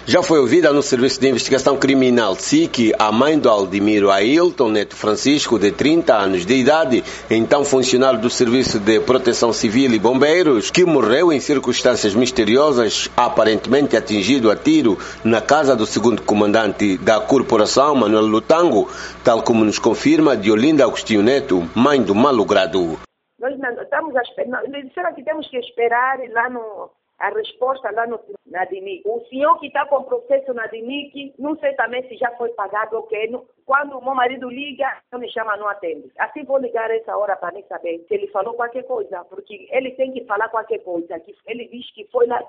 Já foi ouvida no Serviço de Investigação Criminal SIC a mãe do Aldemiro Ailton Neto Francisco, de 30 anos de idade, então funcionário do Serviço de Proteção Civil e Bombeiros, que morreu em circunstâncias misteriosas, aparentemente atingido a tiro na casa do segundo comandante da corporação, Manuel Lutango, tal como nos confirma Diolinda Agostinho Neto, mãe do malogrado. Nós estamos a esperar, eles disseram que temos que esperar lá a resposta lá na DINIC. O senhor que está com o processo na DINIC, não sei também se já foi pagado ou quê. Quando o meu marido liga, não me chama, não atende. Assim vou ligar essa hora para nem saber se ele falou qualquer coisa, porque ele tem que falar qualquer coisa. Que ele diz que foi lá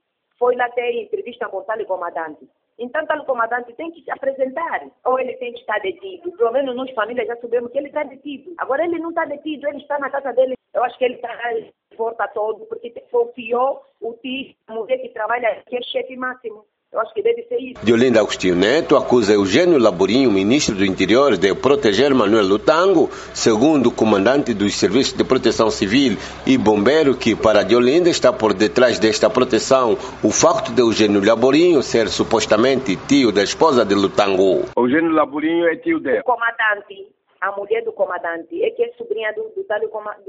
ter entrevista com o tal comandante. Então, tal comandante tem que se apresentar, ou ele tem que estar detido. Pelo menos nós, família, já sabemos que ele está detido. Agora, ele não está detido, ele está na casa dele. Eu acho que ele está porta todo, porque confiou o tio, a mulher que trabalha aqui, é chefe máximo. Eu acho que deve ser isso. Diolinda Agostinho Neto acusa Eugênio Laborinho, ministro do Interior, de proteger Manuel Lutango, segundo o comandante dos Serviços de Proteção Civil e Bombeiro, que para Diolinda está por detrás desta proteção o facto de Eugênio Laborinho ser supostamente tio da esposa de Lutango. Eugênio Laborinho é tio dele. O comandante, a mulher do comandante, é que é sobrinha do tal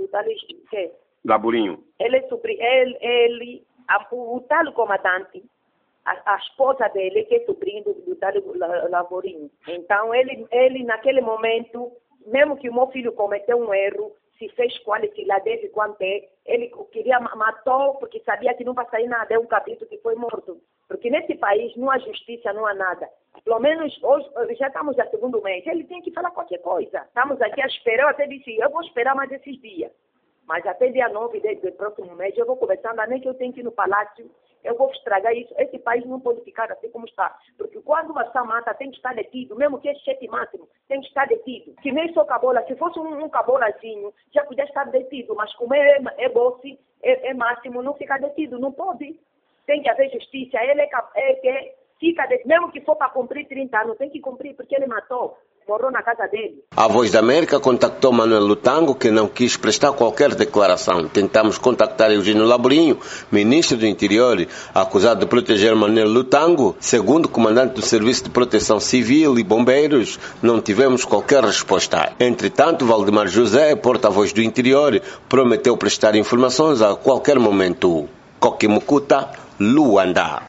que? Laborinho. Ele é sobrinho, o tal comandante. A esposa dele, que é sobrinho do tal Laborinho. Então, ele, naquele momento, mesmo que o meu filho cometeu um erro, se fez qualificar desde quando ele queria matou porque sabia que não vai sair nada, é um capítulo que foi morto. Porque nesse país não há justiça, não há nada. Pelo menos hoje, já estamos no segundo mês, ele tem que falar qualquer coisa. Estamos aqui a esperar, eu até disse, eu vou esperar mais esses dias. Mas até dia 9 do próximo mês eu vou conversando, nem que eu tenho que ir no palácio, eu vou estragar isso. Esse país não pode ficar assim como está. Porque quando uma pessoa mata, tem que estar detido. Mesmo que é chefe máximo, tem que estar detido. Que nem só cabola. Se fosse um cabolazinho, já podia estar detido. Mas como é bosse, é máximo, não fica detido. Não pode. Tem que haver justiça. Ele fica detido. Mesmo que for para cumprir 30 anos, tem que cumprir, porque ele matou. Morou na casa dele. A Voz da América contactou Manuel Lutango, que não quis prestar qualquer declaração. Tentamos contactar Eugênio Laborinho, ministro do Interior, acusado de proteger Manuel Lutango. Segundo o comandante do Serviço de Proteção Civil e Bombeiros, não tivemos qualquer resposta. Entretanto, Valdemar José, porta-voz do Interior, prometeu prestar informações a qualquer momento. Coquimucuta, Luanda.